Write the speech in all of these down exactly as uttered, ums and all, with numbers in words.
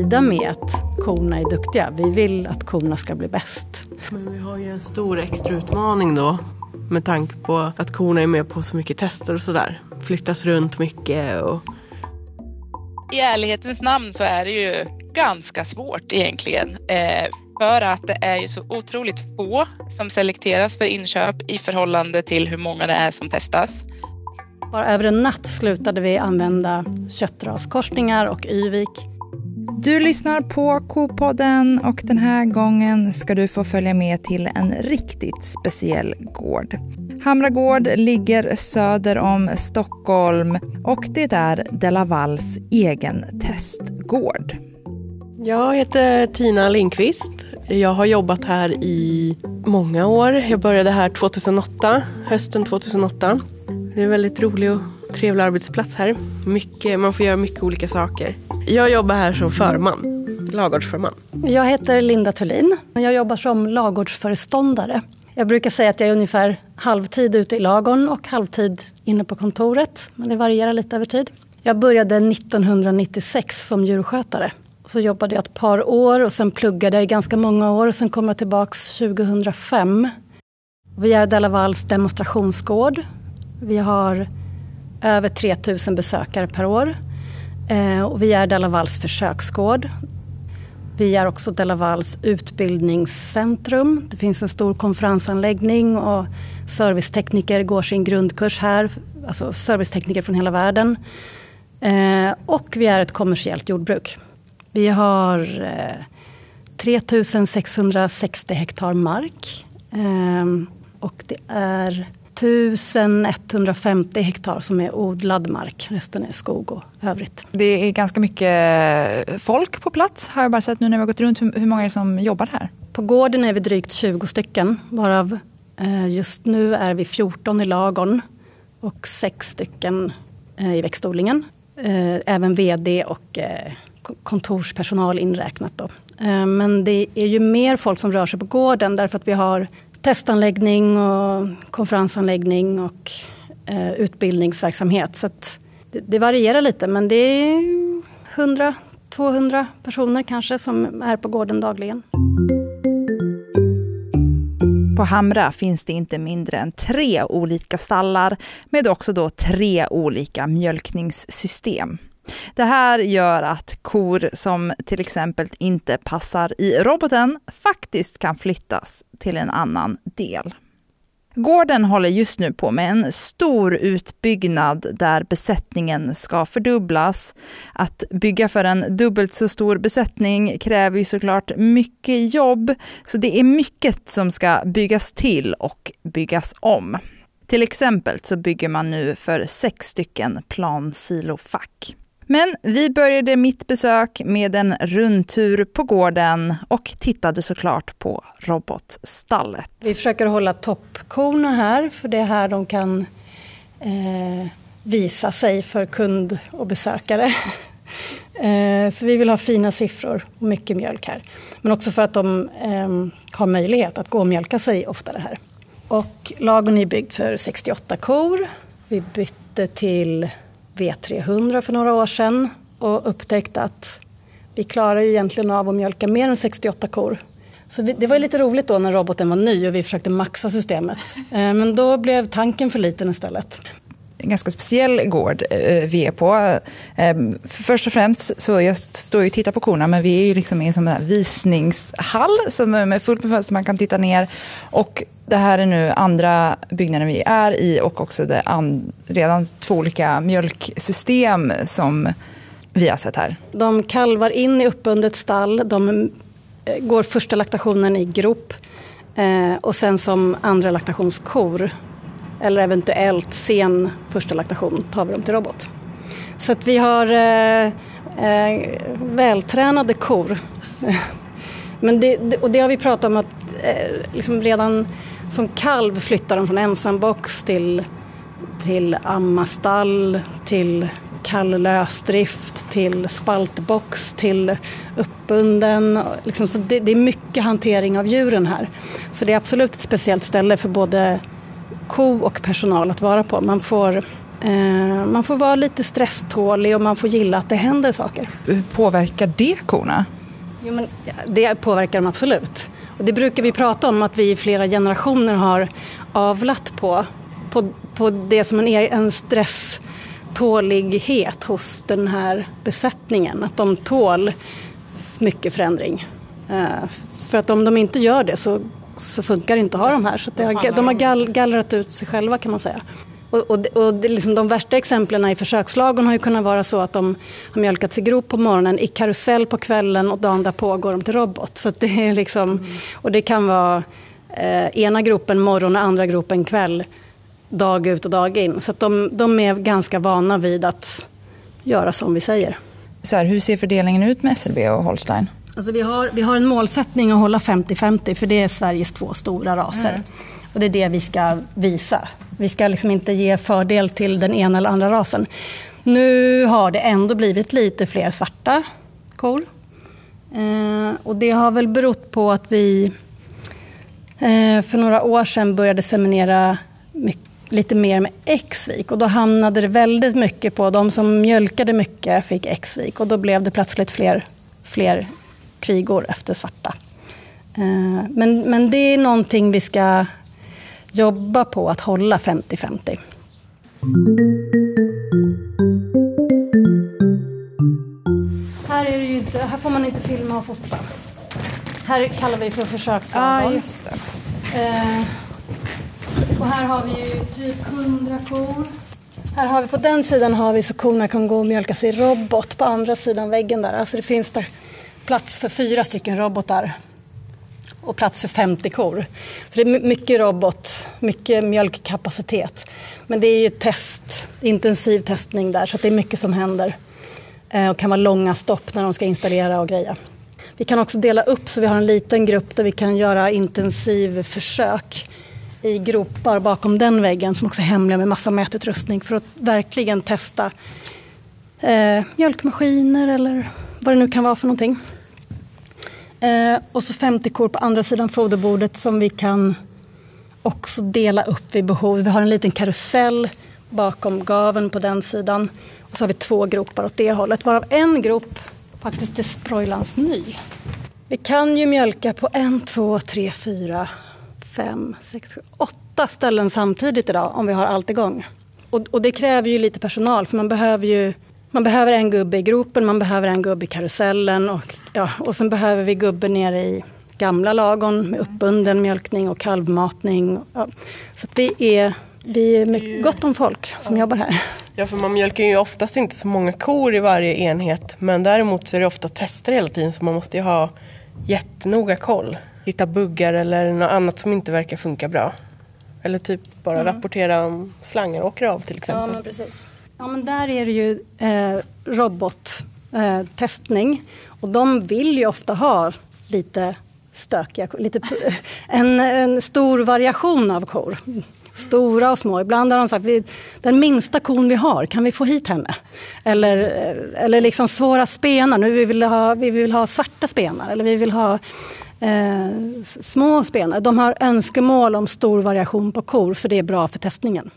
nöjda med att korna är duktiga. Vi vill att korna ska bli bäst. Men vi har ju en stor extra utmaning då. Med tanke på att korna är med på så mycket tester och sådär. Flyttas runt mycket och... I ärlighetens namn så är det ju ganska svårt egentligen. Eh, för att det är ju så otroligt få som selekteras för inköp i förhållande till hur många det är som testas. Bara över en natt slutade vi använda köttraskorsningar och yvik. Du lyssnar på Kopodden och den här gången ska du få följa med till en riktigt speciell gård. Hamra gård ligger söder om Stockholm och det är De La Valles egen testgård. Jag heter Tina Lindqvist. Jag har jobbat här i många år. Jag började här tjugohundraåtta, hösten tjugohundraåtta. Det är en väldigt rolig och trevlig arbetsplats här. Mycket, man får göra mycket olika saker. Jag jobbar här som förman, lagårdsförman. Jag heter Linda Thulin. Jag jobbar som lagårdsföreståndare. Jag brukar säga att jag är ungefär halvtid ute i lagården och halvtid inne på kontoret. Men det varierar lite över tid. Jag började nittonhundranittiosex som djurskötare. Så jobbade jag ett par år och sen pluggade jag i ganska många år. Och sen kom jag tillbaka tjugohundrafem. Vi är De La Valles demonstrationsgård. Vi har över tre tusen besökare per år. Eh, och vi är De La Valles försöksgård. Vi är också De La Valles utbildningscentrum. Det finns en stor konferensanläggning och servicetekniker går sin grundkurs här. Alltså servicetekniker från hela världen. Eh, och vi är ett kommersiellt jordbruk. Vi har eh, tre tusen sexhundrasextio hektar mark. Eh, och det är tusen etthundrafemtio hektar som är odlad mark. Resten är skog och övrigt. Det är ganska mycket folk på plats har jag bara sett nu när vi har gått runt. Hur många är det som jobbar här? På gården är vi drygt tjugo stycken. Varav eh, just nu är vi fjorton i lagorn och sex stycken eh, i växtodlingen. Eh, även vd och eh, kontorspersonal inräknat då. Eh, men det är ju mer folk som rör sig på gården därför att vi har testanläggning och konferensanläggning och eh, utbildningsverksamhet. Så att det, det varierar lite men det är hundra till tvåhundra personer kanske som är på gården dagligen. På Hamra finns det inte mindre än tre olika stallar med också då tre olika mjölkningssystem. Det här gör att kor som till exempel inte passar i roboten faktiskt kan flyttas till en annan del. Gården håller just nu på med en stor utbyggnad där besättningen ska fördubblas. Att bygga för en dubbelt så stor besättning kräver ju såklart mycket jobb, så det är mycket som ska byggas till och byggas om. Till exempel så bygger man nu för sex stycken plansilofack. Men vi började mitt besök med en rundtur på gården och tittade såklart på robotstallet. Vi försöker hålla toppkorna här för det är här de kan eh, visa sig för kund och besökare. eh, så vi vill ha fina siffror och mycket mjölk här. Men också för att de eh, har möjlighet att gå och mjölka sig oftare här. Och lagen är byggd för sextioåtta kor. Vi bytte till V trehundra för några år sedan och upptäckte att vi klarar ju egentligen av att mjölka mer än sextioåtta kor. Så vi, det var lite roligt då när roboten var ny och vi försökte maxa systemet. Eh, men då blev tanken för liten istället. En ganska speciell gård eh, vi är på. Eh, först och främst så jag står ju och tittar på korna, men vi är ju liksom i en sån här visningshall som är fullt med fönster man kan titta ner. Och det här är nu andra byggnaden vi är i och också det and- redan två olika mjölksystem som vi har sett här. De kalvar in i uppbundet stall, de går första laktationen i grop eh, och sen som andra laktationskor eller eventuellt sen första laktation tar vi dem till robot. Så att vi har eh, eh, vältränade kor. Men det, och det har vi pratat om att eh, liksom redan som kalv flyttar de från ensambox till, till ammastall, till kalllösdrift, till spaltbox, till uppbunden. Liksom, så det, det är mycket hantering av djuren här. Så det är absolut ett speciellt ställe för både ko och personal att vara på. Man får Eh, man får vara lite stresstålig och man får gilla att det händer saker. Hur påverkar det korna? Jo, men det påverkar dem absolut. Och det brukar vi prata om, att vi i flera generationer har avlat på, på, på det som en, en stresstålighet hos den här besättningen. Att de tål mycket förändring. Eh, för att om de inte gör det så, så funkar det inte att ha de här. Så det har, de har gall, gallrat ut sig själva, kan man säga. Och, och, och det, liksom de värsta exemplen i försökslagen har ju kunnat vara så att de har mjölkats i grop på morgonen, i karusell på kvällen och dagen därpå går de till robot. Så att det är liksom, mm. Och det kan vara eh, ena gropen morgon och andra gropen kväll, dag ut och dag in. Så att de, de är ganska vana vid att göra som vi säger. Så här, hur ser fördelningen ut med S L B och Holstein? Alltså vi, har, vi har en målsättning att hålla femtio femtio, för det är Sveriges två stora raser. Mm. Och det är det vi ska visa. Vi ska liksom inte ge fördel till den ena eller andra rasen. Nu har det ändå blivit lite fler svarta kor. Eh, och det har väl berott på att vi eh, för några år sedan började seminera mycket, lite mer med X-vik. Och då hamnade det väldigt mycket på de som mjölkade mycket fick X-vik. Och då blev det plötsligt fler, fler kvigor efter svarta. Eh, men, men det är någonting vi ska jobba på, att hålla femtio femtio. Här, är det ju inte, här får man inte filma och fota. Här kallar vi för försökslagon. Ah, just det. Eh, och här har vi ju typ hundra kor. Här har vi, på den sidan har vi så korna kan gå och mjölka sig i robot. På andra sidan väggen där. Alltså det finns där plats för fyra stycken robotar. Och plats för femtio kor. Så det är mycket robot, mycket mjölkkapacitet. Men det är ju test, intensiv testning där, så att det är mycket som händer. Eh, och kan vara långa stopp när de ska installera och greja. Vi kan också dela upp, så vi har en liten grupp där vi kan göra intensiv försök i gropar bakom den väggen, som också är hemliga med massa mätutrustning, för att verkligen testa eh, mjölkmaskiner eller vad det nu kan vara för någonting. Eh, och så femtio kor på andra sidan foderbordet som vi kan också dela upp vid behov. Vi har en liten karusell bakom gaven på den sidan. Och så har vi två gropar åt det hållet, varav en grop faktiskt är Sproilans ny. Vi kan ju mjölka på en, två, tre, fyra, fem, sex, sju, åtta ställen samtidigt idag om vi har allt igång. Och, och det kräver ju lite personal, för man behöver ju Man behöver en gubbe i gropen, man behöver en gubbe i karusellen och, ja, och sen behöver vi gubbe nere i gamla lagon med uppbunden mjölkning och kalvmatning. Ja. Så att vi är, vi är mycket gott om folk som ja. jobbar här. Ja, för man mjölkar ju oftast inte så många kor i varje enhet, men däremot så är det ofta tester hela tiden, så man måste ju ha jättenoga koll. Hitta buggar eller något annat som inte verkar funka bra. Eller typ bara mm. rapportera om slangar åker av till exempel. Ja, men precis. Ja, men där är det ju eh, robottestning eh, och de vill ju ofta ha lite stökiga, lite, en, en stor variation av kor. Stora och små. Ibland har de sagt, vi, den minsta kon vi har, kan vi få hit henne? Eller, eller liksom svåra spenar. Nu vi vill ha, vi vill ha svarta spenar eller vi vill ha eh, små spenar. De har önskemål om stor variation på kor, för det är bra för testningen.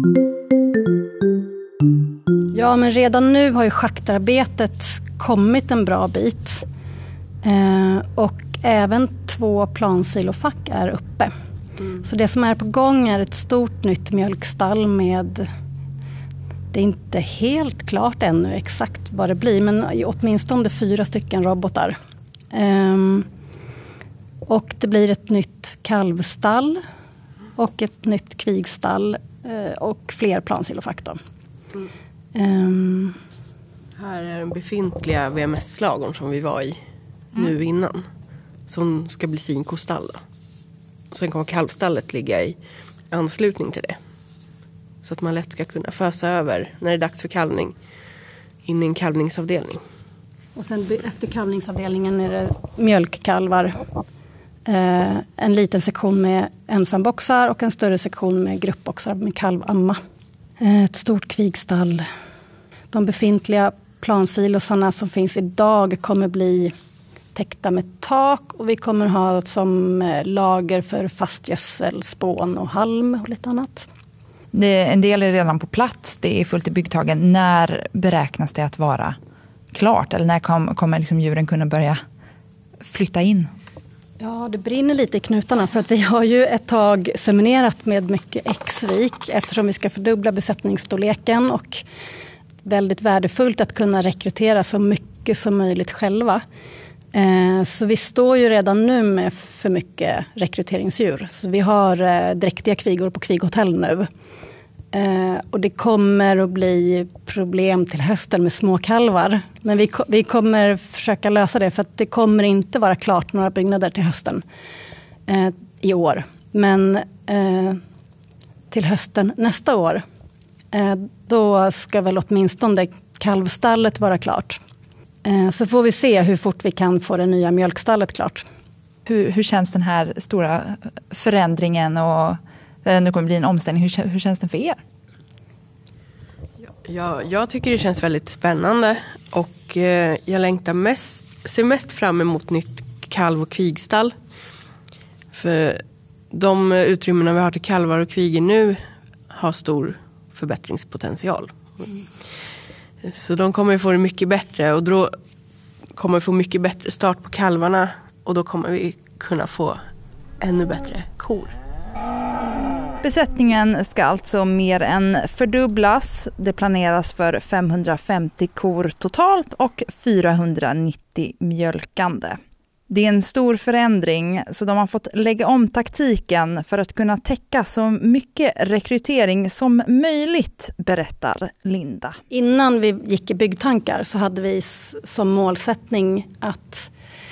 Ja, men redan nu har ju schaktarbetet kommit en bra bit. Eh, och även två plansilofack är uppe. Mm. Så det som är på gång är ett stort nytt mjölkstall med, det är inte helt klart ännu exakt vad det blir, men åtminstone fyra stycken robotar. Eh, och det blir ett nytt kalvstall och ett nytt kvigstall eh, och fler plansilofack då. Mm. Um. Här är den befintliga V M S-lagon som vi var i mm. nu innan, som ska bli sinkostall. Sen kommer kalvstallet ligga i anslutning till det, så att man lätt ska kunna fösa över när det är dags för kalvning in i en kalvningsavdelning. Och sen efter kalvningsavdelningen är det mjölkkalvar, eh, en liten sektion med ensamboxar och en större sektion med gruppboxar med kalvamma. Ett stort kvigstall. De befintliga plansilosarna som finns idag kommer bli täckta med tak, och vi kommer ha som lager för fastgödsel, spån och halm och lite annat. Det, en del är redan på plats, det är fullt i byggtagen. När beräknas det att vara klart? Eller när kom, kommer liksom djuren kunna börja flytta in? Ja, det brinner lite i knutarna för att vi har ju ett tag seminerat med mycket X-vik eftersom vi ska fördubbla besättningsstorleken och väldigt värdefullt att kunna rekrytera så mycket som möjligt själva. Så vi står ju redan nu med för mycket rekryteringsdjur. Så vi har dräktiga kvigor på kvighotell nu. Och det kommer att bli problem till hösten med småkalvar. Men vi, vi kommer försöka lösa det för att det kommer inte vara klart några byggnader till hösten eh, i år. Men eh, till hösten nästa år, eh, då ska väl åtminstone kalvstallet vara klart. Eh, så får vi se hur fort vi kan få det nya mjölkstallet klart. Hur, hur känns den här stora förändringen och nu kommer det bli en omställning. Hur, hur känns den för er? Ja, jag tycker det känns väldigt spännande och eh, jag längtar mest, ser mest fram emot nytt kalv- och kvigstall. För de utrymmena vi har till kalvar och kvigor nu har stor förbättringspotential. Mm. Så de kommer få det mycket bättre och då kommer vi få mycket bättre start på kalvarna och då kommer vi kunna få ännu bättre kor. Besättningen ska alltså mer än fördubblas. Det planeras för femhundrafemtio kor totalt och fyrahundranittio mjölkande. Det är en stor förändring så de har fått lägga om taktiken för att kunna täcka så mycket rekrytering som möjligt, berättar Linda. Innan vi gick i byggtankar så hade vi som målsättning att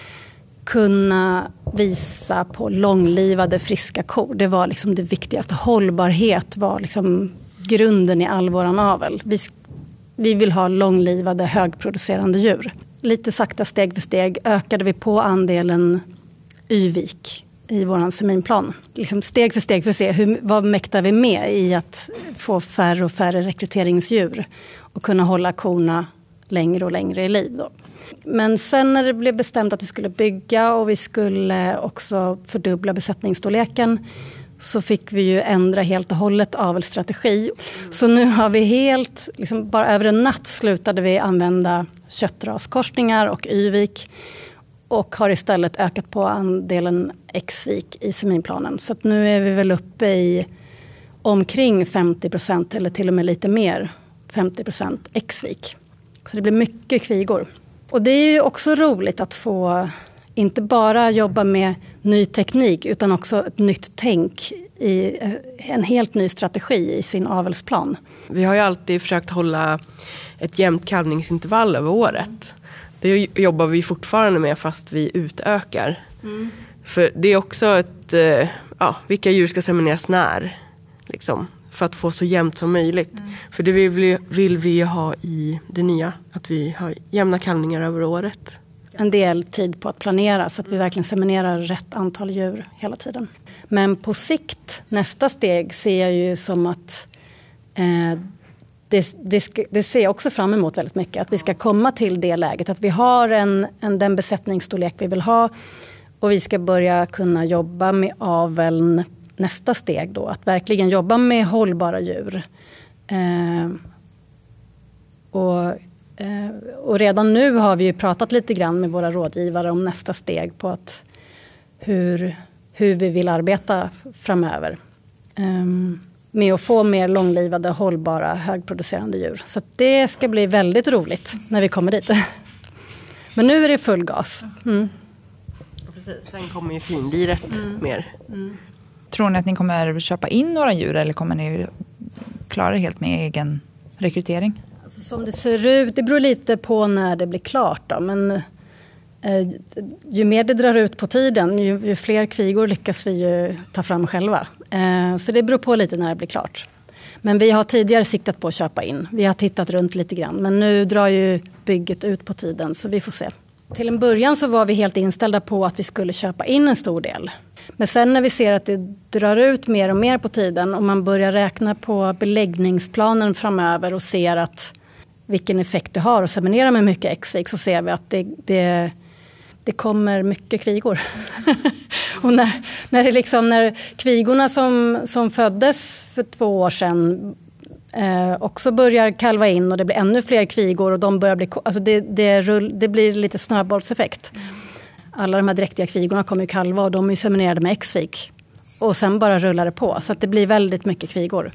kunna visa på långlivade friska kor. Det var liksom det viktigaste. Hållbarhet var liksom grunden i all våran avel. Vi, vi vill ha långlivade högproducerande djur. Lite sakta steg för steg ökade vi på andelen Y-vik i våran seminplan. Liksom steg för steg för att se hur, vad mäktar vi med i att få färre och färre rekryteringsdjur och kunna hålla korna längre och längre i liv då. Men sen när det blev bestämt att vi skulle bygga och vi skulle också fördubbla besättningsstorleken så fick vi ju ändra helt och hållet avelsstrategi. Så nu har vi helt, liksom bara över en natt slutade vi använda köttraskorsningar och Y-vik och har istället ökat på andelen X-vik i seminplanen. Så att nu är vi väl uppe i omkring femtio procent eller till och med lite mer femtio procent X-vik. Så det blir mycket kvigor. Och det är ju också roligt att få inte bara jobba med ny teknik utan också ett nytt tänk i en helt ny strategi i sin avelsplan. Vi har ju alltid försökt hålla ett jämnt kalvningsintervall över året. Det jobbar vi fortfarande med fast vi utökar. Mm. För det är också ett, ja, vilka djur ska semineras när liksom. För att få så jämnt som möjligt. Mm. För det vill, vill vi ha i det nya. Att vi har jämna kalvningar över året. En del tid på att planera så att vi verkligen seminerar rätt antal djur hela tiden. Men på sikt, nästa steg ser jag ju som att eh, det, det, ska, det ser jag också fram emot väldigt mycket. Att vi ska komma till det läget. Att vi har en, en, den besättningsstorlek vi vill ha. Och vi ska börja kunna jobba med aveln. Nästa steg då, att verkligen jobba med hållbara djur. Eh, och, eh, och redan nu har vi ju pratat lite grann med våra rådgivare om nästa steg på att hur, hur vi vill arbeta framöver. Eh, med att få mer långlivade, hållbara, högproducerande djur. Så det ska bli väldigt roligt när vi kommer dit. Men nu är det full gas. Mm. Precis, sen kommer ju finliret mm. mer. Mm. Tror ni att ni kommer köpa in några djur eller kommer ni klara det helt med egen rekrytering? Alltså som det ser ut, det beror lite på när det blir klart då, men eh, ju mer det drar ut på tiden, ju, ju fler kvigor lyckas vi ju ta fram själva. Eh, så det beror på lite när det blir klart. Men vi har tidigare siktat på att köpa in. Vi har tittat runt lite grann, men nu drar ju bygget ut på tiden så vi får se. Till en början så var vi helt inställda på att vi skulle köpa in en stor del. Men sen när vi ser att det drar ut mer och mer på tiden och man börjar räkna på beläggningsplanen framöver och ser att vilken effekt det har att seminera med mycket X-vik så ser vi att det, det, det kommer mycket kvigor. Och när, när, det liksom, när kvigorna som, som föddes för två år sedan eh, också börjar kalva in och det blir ännu fler kvigor och de börjar bli, alltså det, det, rull, det blir lite snöbollseffekt. Alla de här dräktiga kvigorna kommer ju kalva och de är ju seminerade med X-vik. Och sen bara rullar det på så att det blir väldigt mycket kvigor.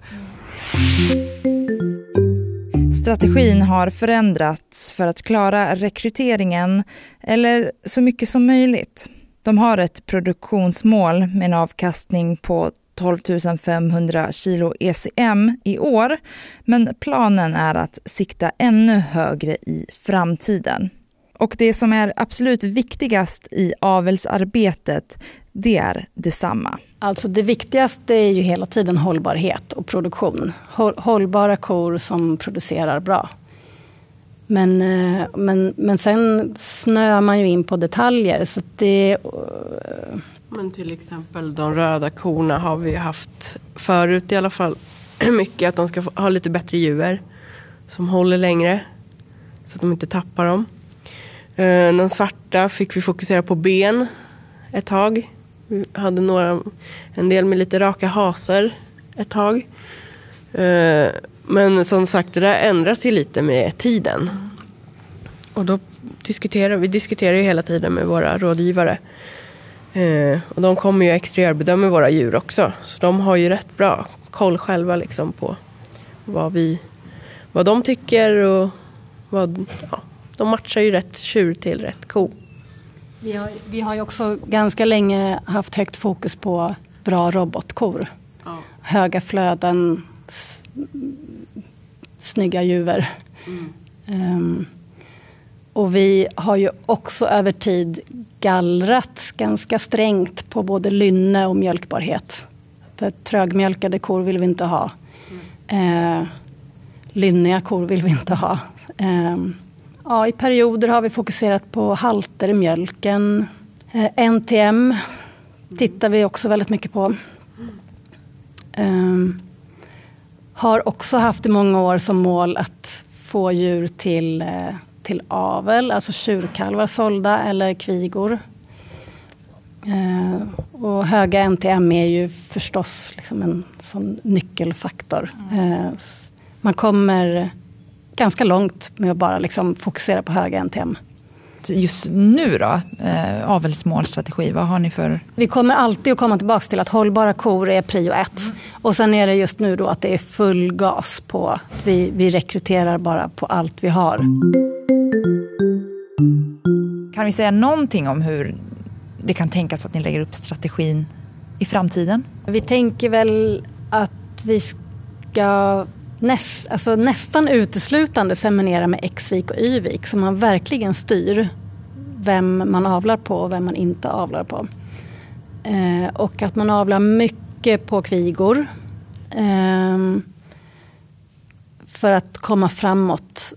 Strategin har förändrats för att klara rekryteringen eller så mycket som möjligt. De har ett produktionsmål med en avkastning på tolv tusen femhundra kilo E C M i år, men planen är att sikta ännu högre i framtiden. Och det som är absolut viktigast i avelsarbetet, det är detsamma. Alltså det viktigaste är ju hela tiden hållbarhet och produktion. Hållbara kor som producerar bra. Men, men, men sen snöar man ju in på detaljer. Så det... Men till exempel de röda korna har vi haft förut i alla fall mycket. Att de ska ha lite bättre djur som håller längre så att de inte tappar dem. De svarta fick vi fokusera på ben ett tag. Vi hade några, en del med lite raka haser ett tag. Men som sagt, det där ändras ju lite med tiden. Och då diskuterar vi diskuterar ju hela tiden med våra rådgivare. Och de kommer ju exteriörbedöma våra djur också. Så de har ju rätt bra koll själva liksom på vad, vi, vad de tycker. Och vad, ja, de matchar ju rätt tjur till rätt ko. Vi har, vi har ju också ganska länge haft högt fokus på bra robotkor. Ja. Höga flöden, s- snygga djur. Mm. Um, och vi har ju också över tid gallrat ganska strängt på både lynne och mjölkbarhet. Att trögmjölkade kor vill vi inte ha. Mm. Uh, lynniga kor vill vi inte ha. Um, Ja, i perioder har vi fokuserat på halter i mjölken. Eh, N T M tittar vi också väldigt mycket på. Eh, har också haft i många år som mål att få djur till, eh, till avel, alltså tjurkalvar sålda eller kvigor. Eh, och höga N T M är ju förstås liksom en sån nyckelfaktor. Eh, man kommer ganska långt med att bara liksom fokusera på höga N T M. Just nu då, eh, avelsmålstrategi, vad har ni för? Vi kommer alltid att komma tillbaka till att hållbara kor är prio ett. Mm. Och sen är det just nu då att det är full gas på att vi, vi rekryterar bara på allt vi har. Kan vi säga någonting om hur det kan tänkas att ni lägger upp strategin i framtiden? Vi tänker väl att vi ska Näst, alltså nästan uteslutande seminera med X-vik och Y-vik så man verkligen styr vem man avlar på och vem man inte avlar på. Eh, och att man avlar mycket på kvigor eh, för att komma framåt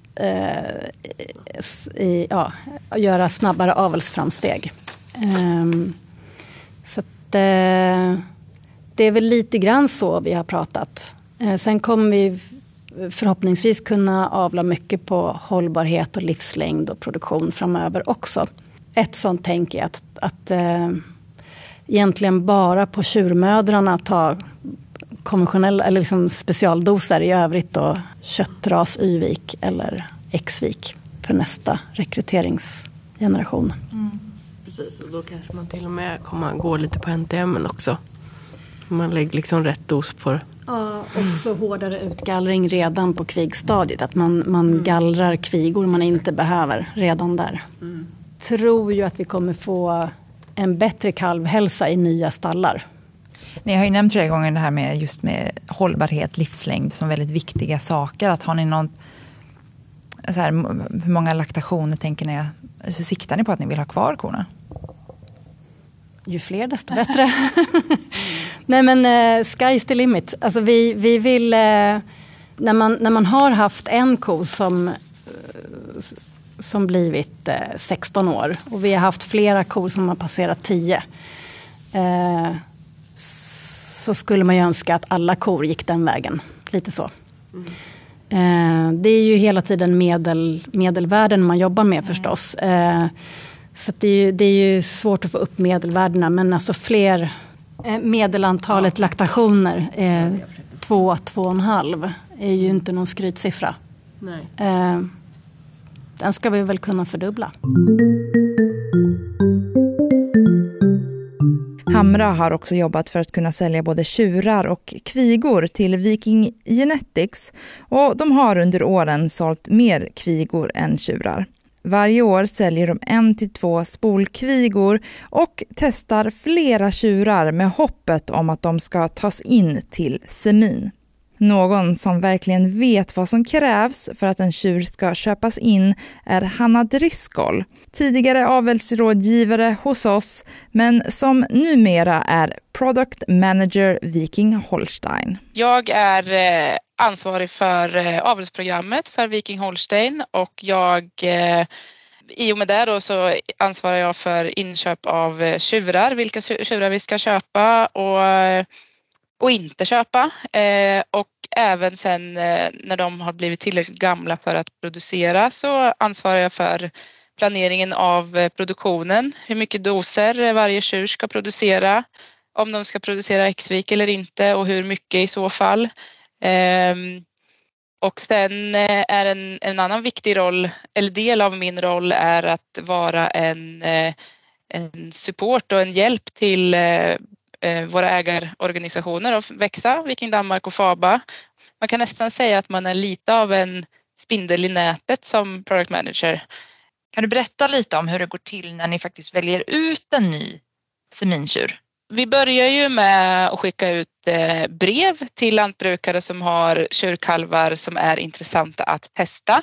eh, i, ja, göra snabbare avelsframsteg. Eh, så att, eh, det är väl lite grann så vi har pratat. Sen kommer vi förhoppningsvis kunna avla mycket på hållbarhet och livslängd och produktion framöver också. Ett sånt tänk är att, att äh, egentligen bara på tjurmödrarna ta konventionella eller liksom specialdoser i övrigt då köttras Y-vik eller X-vik för nästa rekryteringsgeneration. Mm. Precis, och då kanske man till och med kommer gå lite på N T M också. Man lägger liksom rätt dos på det. Ja, också hårdare utgallring redan på kvigstadiet. Att man, man gallrar kvigor man inte behöver redan där. Mm. Tror ju att vi kommer få en bättre kalvhälsa i nya stallar. Ni har ju nämnt flera gånger det här med just med hållbarhet, livslängd som väldigt viktiga saker. Att har ni någon, så här, hur många laktationer tänker ni, så siktar ni på att ni vill ha kvar korna? Ju fler desto bättre. Nej men uh, sky's the limit. Alltså vi, vi vill, uh, när, man, när man har haft en ko som, uh, som blivit uh, sexton år och vi har haft flera kor som har passerat tio uh, så skulle man ju önska att alla kor gick den vägen. Lite så. Mm. Uh, det är ju hela tiden medel, medelvärden man jobbar med förstås. Uh, Så att det, är ju, det är ju svårt att få upp medelvärdena, men alltså fler eh, medelantalet ja. laktationer, eh, två, två och en halv, är ju inte någon skrytsiffra. Nej. Eh, den ska vi väl kunna fördubbla. Hamra har också jobbat för att kunna sälja både tjurar och kvigor till Viking Genetics, och de har under åren sålt mer kvigor än tjurar. Varje år säljer de en till två spolkvigor och testar flera tjurar med hoppet om att de ska tas in till semin. Någon som verkligen vet vad som krävs för att en tjur ska köpas in är Hanna Driscoll, tidigare avelsrådgivare hos oss, men som numera är Product Manager Viking Holstein. Jag är eh, ansvarig för eh, avelsprogrammet för Viking Holstein, och jag eh, i och med det då så ansvarar jag för inköp av eh, tjurar, vilka tjurar vi ska köpa och eh, och inte köpa, eh, och även sen eh, när de har blivit tillräckligt gamla för att producera så ansvarar jag för planeringen av eh, produktionen, hur mycket doser varje tjur ska producera, om de ska producera X-vik eller inte och hur mycket i så fall. Eh, och sen eh, är en, en annan viktig roll, eller del av min roll, är att vara en, eh, en support och en hjälp till eh, våra ägarorganisationer och växa, Viking Danmark och Faba. Man kan nästan säga att man är lite av en spindel i nätet som product manager. Kan du berätta lite om hur det går till när ni faktiskt väljer ut en ny semintjur? Vi börjar ju med att skicka ut brev till lantbrukare som har tjurkalvar som är intressanta att testa.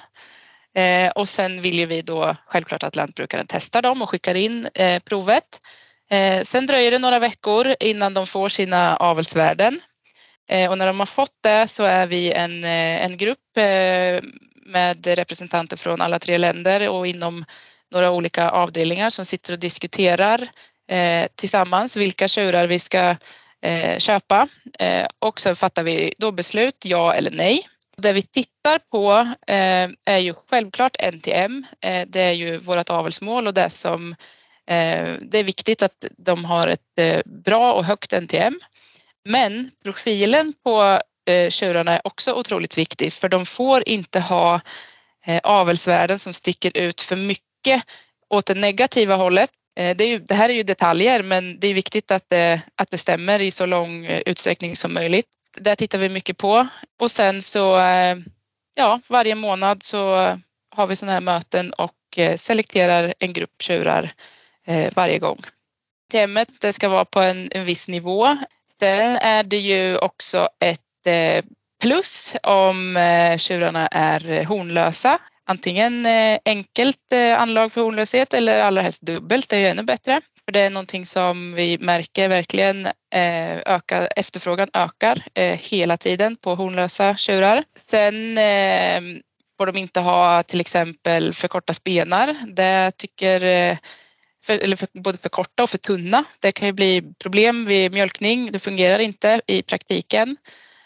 Och sen vill ju vi då självklart att lantbrukaren testar dem och skickar in provet. Eh, sen dröjer det några veckor innan de får sina avelsvärden. Eh, och när de har fått det så är vi en, en grupp eh, med representanter från alla tre länder och inom några olika avdelningar som sitter och diskuterar eh, tillsammans vilka tjurar vi ska eh, köpa. Eh, och sen fattar vi då beslut, ja eller nej. Det vi tittar på eh, är ju självklart N T M. Eh, det är ju vårt avelsmål och det som det är viktigt att de har ett bra och högt N T M. Men profilen på tjurarna är också otroligt viktig, för de får inte ha avelsvärden som sticker ut för mycket åt det negativa hållet. Det, är ju, det här är ju detaljer, men det är viktigt att det, att det stämmer i så lång utsträckning som möjligt. Där tittar vi mycket på. Och sen så, ja, varje månad så har vi sådana här möten och selekterar en grupp tjurar varje gång. Temet det ska vara på en, en viss nivå. Sen är det ju också ett eh, plus om eh, tjurarna är hornlösa. Antingen eh, enkelt eh, anlag för hornlöshet eller allra helst dubbelt, det är ju ännu bättre. För det är någonting som vi märker verkligen eh, öka, efterfrågan ökar eh, hela tiden på hornlösa tjurar. Sen eh, får de inte ha till exempel för korta spenar. Det tycker eh, För, eller för, både för korta och för tunna. Det kan ju bli problem vid mjölkning. Det fungerar inte i praktiken.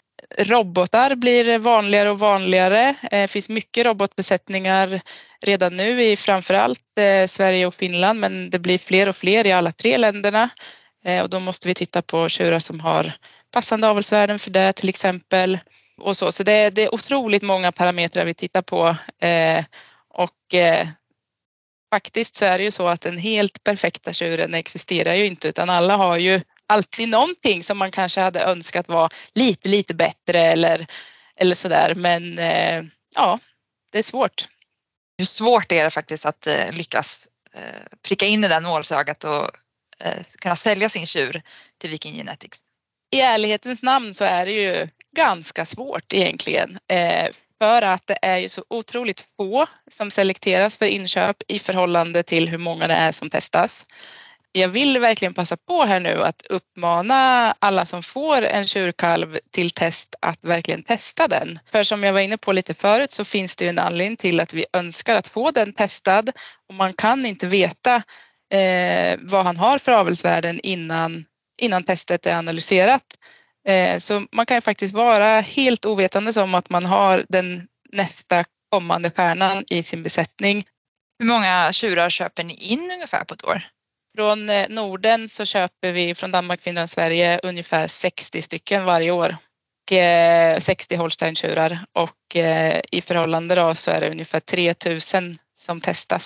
Robotar blir vanligare och vanligare. Det finns mycket robotbesättningar redan nu i framförallt eh, Sverige och Finland, men det blir fler och fler i alla tre länderna. Eh, och då måste vi titta på tjurar som har passande avelsvärden för det till exempel. Och så så det, det är otroligt många parametrar vi tittar på. Eh, och eh, Faktiskt så är det ju så att den helt perfekta tjuren existerar ju inte, utan alla har ju alltid någonting som man kanske hade önskat var lite, lite bättre eller, eller sådär. Men eh, ja, det är svårt. Hur svårt är det faktiskt att eh, lyckas eh, pricka in i den nålsögat och eh, kunna sälja sin tjur till Viking Genetics? I ärlighetens namn så är det ju ganska svårt egentligen. Eh, För att det är ju så otroligt få som selekteras för inköp i förhållande till hur många det är som testas. Jag vill verkligen passa på här nu att uppmana alla som får en tjurkalv till test att verkligen testa den. För som jag var inne på lite förut så finns det ju en anledning till att vi önskar att få den testad. Och man kan inte veta eh, vad han har för avelsvärden innan, innan testet är analyserat. Så man kan faktiskt vara helt ovetande om att man har den nästa kommande stjärnan i sin besättning. Hur många tjurar köper ni in ungefär på ett år? Från Norden så köper vi från Danmark, Finland, Sverige ungefär sextio stycken varje år. Och sextio Holstein-tjurar och i förhållande då så är det ungefär tre tusen som testas.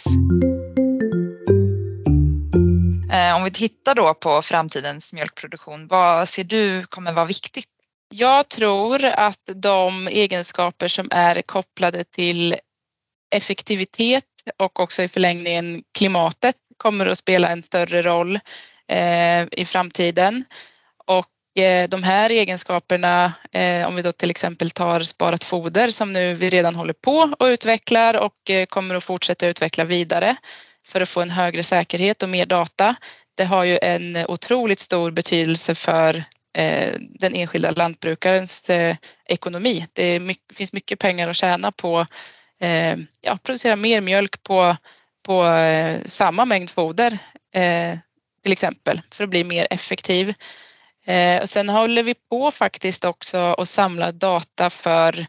Om vi tittar då på framtidens mjölkproduktion, vad ser du kommer vara viktigt? Jag tror att de egenskaper som är kopplade till effektivitet och också i förlängningen klimatet kommer att spela en större roll eh, i framtiden. Och eh, de här egenskaperna, eh, om vi då till exempel tar sparat foder som nu vi redan håller på och utvecklar och eh, kommer att fortsätta utveckla vidare för att få en högre säkerhet och mer data. Det har ju en otroligt stor betydelse för eh, den enskilda lantbrukarens eh, ekonomi. Det är mycket, finns mycket pengar att tjäna på eh, ja, producera mer mjölk på på eh, samma mängd foder eh, till exempel för att bli mer effektiv. Eh, och sen håller vi på faktiskt också att samla data för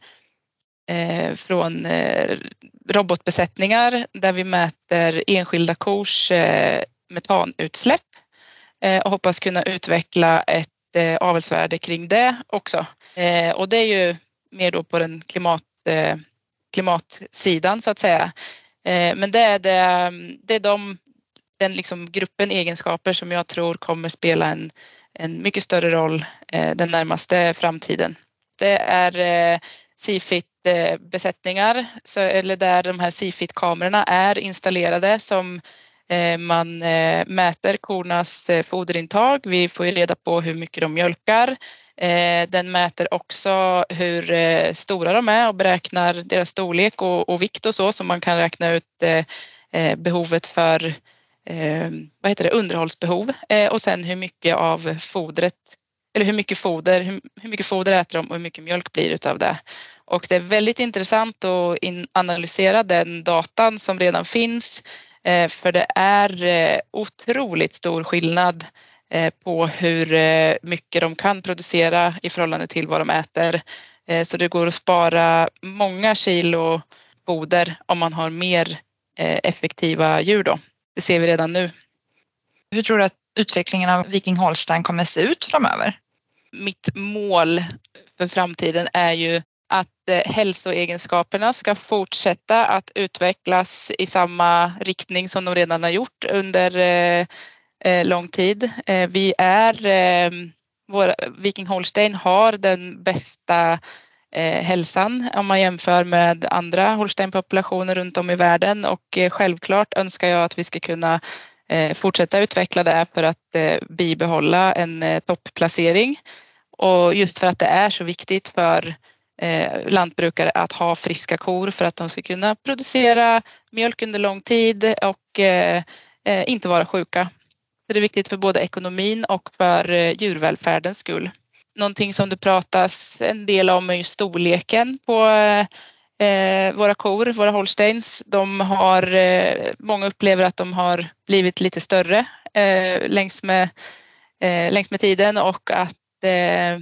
eh, från eh, robotbesättningar där vi mäter enskilda kors eh, metanutsläpp eh, och hoppas kunna utveckla ett eh, avelsvärde kring det också. Eh, och det är ju mer då på den klimat, eh, klimatsidan så att säga. Men det är, det, det är de, den liksom gruppen egenskaper som jag tror kommer spela en, en mycket större roll eh, den närmaste framtiden. Det är eh, C-fit-besättningar, så, eller där de här C-fit-kamerorna är installerade som eh, man eh, mäter kornas eh, foderintag. Vi får ju reda på hur mycket de mjölkar. Eh, den mäter också hur eh, stora de är och beräknar deras storlek och, och vikt och så, så man kan räkna ut eh, behovet för eh, vad heter det, underhållsbehov eh, och sen hur mycket av fodret eller hur mycket foder, hur, hur mycket foder äter de och hur mycket mjölk blir utav det. Och det är väldigt intressant att in, analysera den datan som redan finns eh, för det är eh, otroligt stor skillnad på hur mycket de kan producera i förhållande till vad de äter. Så det går att spara många kilo foder om man har mer effektiva djur då. Det ser vi redan nu. Hur tror du att utvecklingen av Viking Holstein kommer se ut framöver? Mitt mål för framtiden är ju att hälsoegenskaperna ska fortsätta att utvecklas i samma riktning som de redan har gjort under lång tid. Vi är, vår Viking Holstein har den bästa hälsan om man jämför med andra Holstein-populationer runt om i världen och självklart önskar jag att vi ska kunna fortsätta utveckla det för att bibehålla en toppplacering och just för att det är så viktigt för lantbrukare att ha friska kor för att de ska kunna producera mjölk under lång tid och inte vara sjuka. Så det är viktigt för både ekonomin och för djurvälfärdens skull. Någonting som det pratas en del om är ju storleken på eh, våra kor, våra Holsteins. De har, eh, många upplever att de har blivit lite större eh, längs, med, eh, längs med tiden och att eh,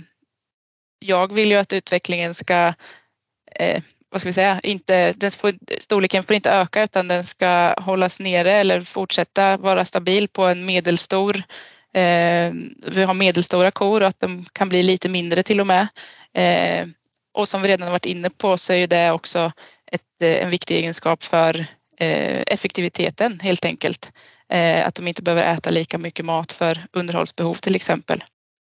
jag vill ju att utvecklingen ska eh, vad ska vi säga, inte, den får, storleken får inte öka utan den ska hållas nere eller fortsätta vara stabil på en medelstor. Eh, vi har medelstora kor och att de kan bli lite mindre till och med. Eh, och som vi redan varit inne på så är det också ett, en viktig egenskap för eh, effektiviteten helt enkelt. Eh, att de inte behöver äta lika mycket mat för underhållsbehov till exempel.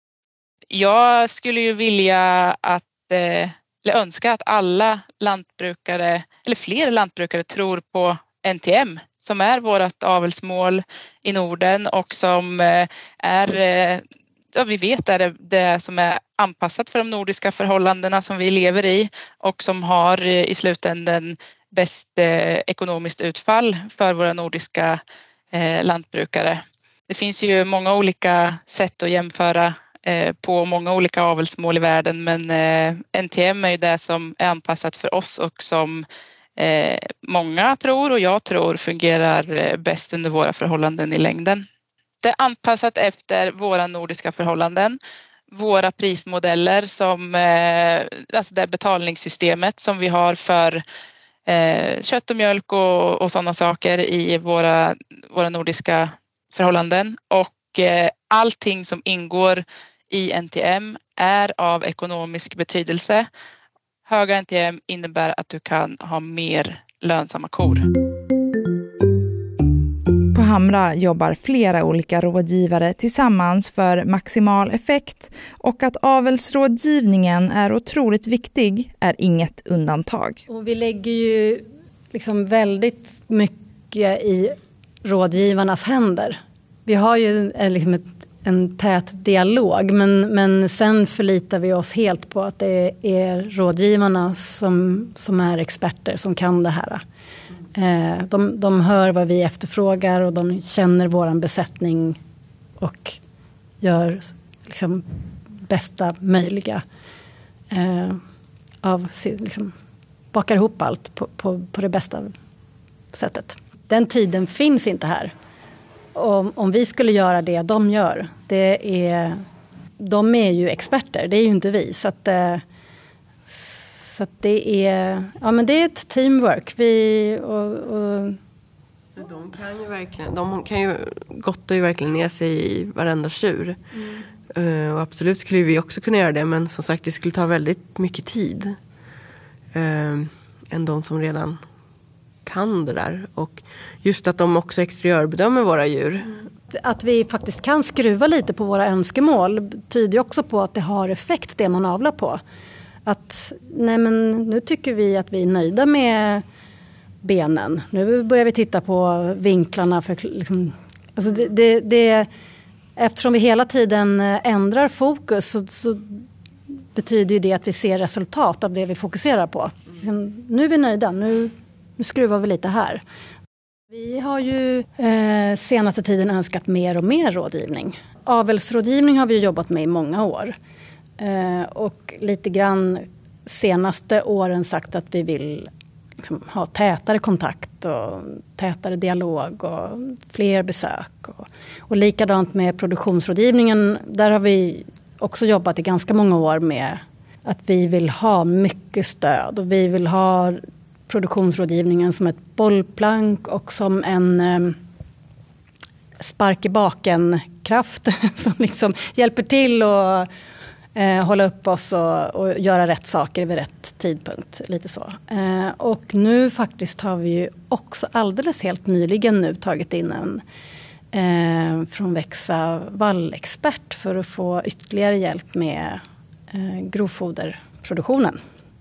Jag skulle ju vilja att eh, eller önska att alla lantbrukare eller fler lantbrukare tror på N T M som är vårt avelsmål i Norden och som är, ja, vi vet är det, det som är anpassat för de nordiska förhållandena som vi lever i och som har i slutändan bäst ekonomiskt utfall för våra nordiska lantbrukare. Det finns ju många olika sätt att jämföra på många olika avelsmål i världen men N T M är ju det som är anpassat för oss och som många tror och jag tror fungerar bäst under våra förhållanden i längden. Det är anpassat efter våra nordiska förhållanden, våra prismodeller som alltså det betalningssystemet som vi har för eh, kött och mjölk och, och sådana saker i våra, våra nordiska förhållanden. Och eh, allting som ingår i N T M är av ekonomisk betydelse. Höga N T M innebär att du kan ha mer lönsamma kor. På Hamra jobbar flera olika rådgivare tillsammans för maximal effekt, och att avelsrådgivningen är otroligt viktig är inget undantag. Och vi lägger ju liksom väldigt mycket i rådgivarnas händer. Vi har ju liksom ett, en tät dialog, men, men sen förlitar vi oss helt på att det är rådgivarna som, som är experter, som kan det här. De, de hör vad vi efterfrågar och de känner våran besättning och gör liksom bästa möjliga eh, av liksom, bakar ihop allt på, på, på det bästa sättet. Den tiden finns inte här. Om, om vi skulle göra det de gör, det är, de är ju experter, det är ju inte vi. Så att, eh, Så att det är, ja, men det är ett teamwork. Vi och, och... De kan ju verkligen, de kan ju gotta ju verkligen ner sig i varenda tjur. Mm. Uh, och absolut skulle vi också kunna göra det, men som sagt det skulle ta väldigt mycket tid. Uh, än de som redan kan det där. Och just att de också exteriörbedömer våra djur. Mm. Att vi faktiskt kan skruva lite på våra önskemål tyder också på att det har effekt det man avlar på. Att nej, men nu tycker vi att vi är nöjda med benen. Nu börjar vi titta på vinklarna. För, liksom, alltså det, det, det, eftersom vi hela tiden ändrar fokus så, så betyder det att vi ser resultat av det vi fokuserar på. Nu är vi nöjda, nu, nu skruvar vi lite här. Vi har ju eh, senaste tiden önskat mer och mer rådgivning. Avelsrådgivning har vi jobbat med i många år. Uh, och lite grann senaste åren sagt att vi vill liksom, ha tätare kontakt och tätare dialog och fler besök. Och, och likadant med produktionsrådgivningen, där har vi också jobbat i ganska många år med att vi vill ha mycket stöd och vi vill ha produktionsrådgivningen som ett bollplank och som en um, spark i baken kraft som liksom hjälper till och Eh, hålla upp oss och, och göra rätt saker vid rätt tidpunkt. Lite så. Eh, och nu faktiskt har vi ju också alldeles helt nyligen nu tagit in en eh, från Växa vallexpert för att få ytterligare hjälp med eh, grovfoderproduktionen.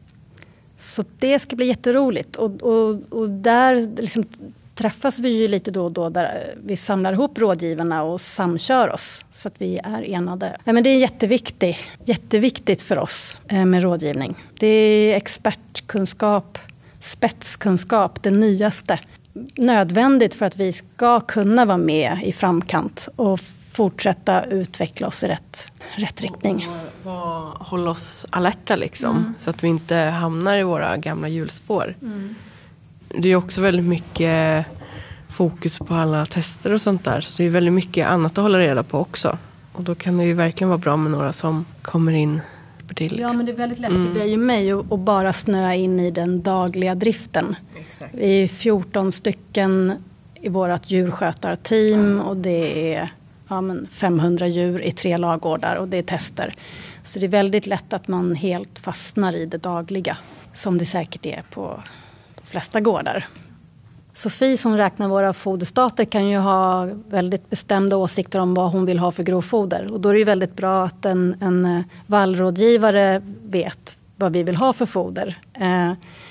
Så det ska bli jätteroligt. Och, och, och där liksom träffas vi ju lite då och då där vi samlar ihop rådgivarna och samkör oss så att vi är enade. Nej, men det är jätteviktigt, jätteviktigt för oss med rådgivning. Det är expertkunskap, spetskunskap, det nyaste. Nödvändigt för att vi ska kunna vara med i framkant och fortsätta utveckla oss i rätt, rätt riktning. Hålla oss alerta liksom, mm. så att vi inte hamnar i våra gamla hjulspår. Mm. Det är också väldigt mycket fokus på alla tester och sånt där. Så det är väldigt mycket annat att hålla reda på också. Och då kan det ju verkligen vara bra med några som kommer in på det. Liksom. Ja, men det är väldigt lätt mm. för dig och mig att bara snöa in i den dagliga driften. Exakt. Vi är fjorton stycken i vårt djurskötarteam och det är ja, men femhundra djur i tre lagårdar och det är tester. Så det är väldigt lätt att man helt fastnar i det dagliga, som det säkert är på de flesta gårdar. Sofie som räknar våra foderstater kan ju ha väldigt bestämda åsikter om vad hon vill ha för grovfoder. Och då är det ju väldigt bra att en, en vallrådgivare vet vad vi vill ha för foder. Eh,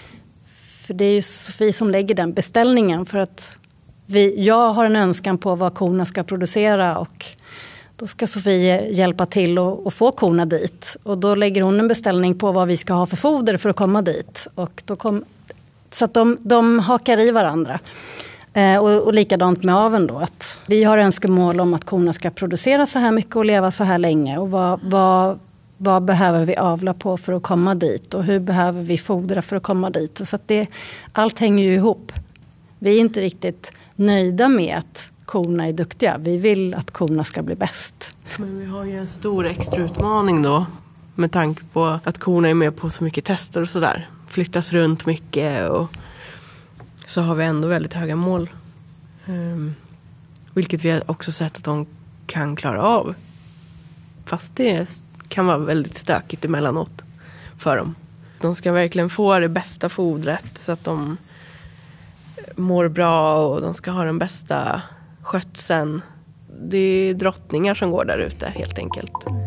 för det är ju Sofie som lägger den beställningen för att vi, jag har en önskan på vad korna ska producera och då ska Sofie hjälpa till och, och få korna dit. Och då lägger hon en beställning på vad vi ska ha för foder för att komma dit. Och då kom, så att de, de hakar i varandra. Eh, och, och likadant med aveln då. Att vi har önskemål om att korna ska producera så här mycket och leva så här länge. Och vad, vad, vad behöver vi avla på för att komma dit? Och hur behöver vi fodra för att komma dit? Så att det, allt hänger ju ihop. Vi är inte riktigt nöjda med att korna är duktiga. Vi vill att korna ska bli bäst. Men vi har ju en stor extra utmaning då. Med tanke på att korna är med på så mycket tester och sådär. Flyttas runt mycket och så har vi ändå väldigt höga mål. Um, vilket vi har också sett att de kan klara av. Fast det kan vara väldigt stökigt emellanåt för dem. De ska verkligen få det bästa fodret så att de mår bra och de ska ha den bästa skötseln. Det är drottningar som går där ute helt enkelt.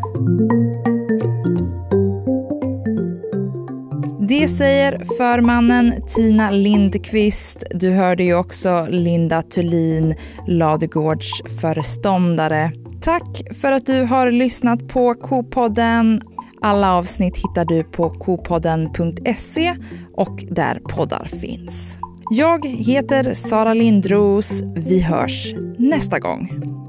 Det säger förmannen Tina Lindqvist. Du hörde ju också Linda Thulin, ladugårds föreståndare. Tack för att du har lyssnat på Kopodden. Alla avsnitt hittar du på kopodden punkt se och där poddar finns. Jag heter Sara Lindros. Vi hörs nästa gång.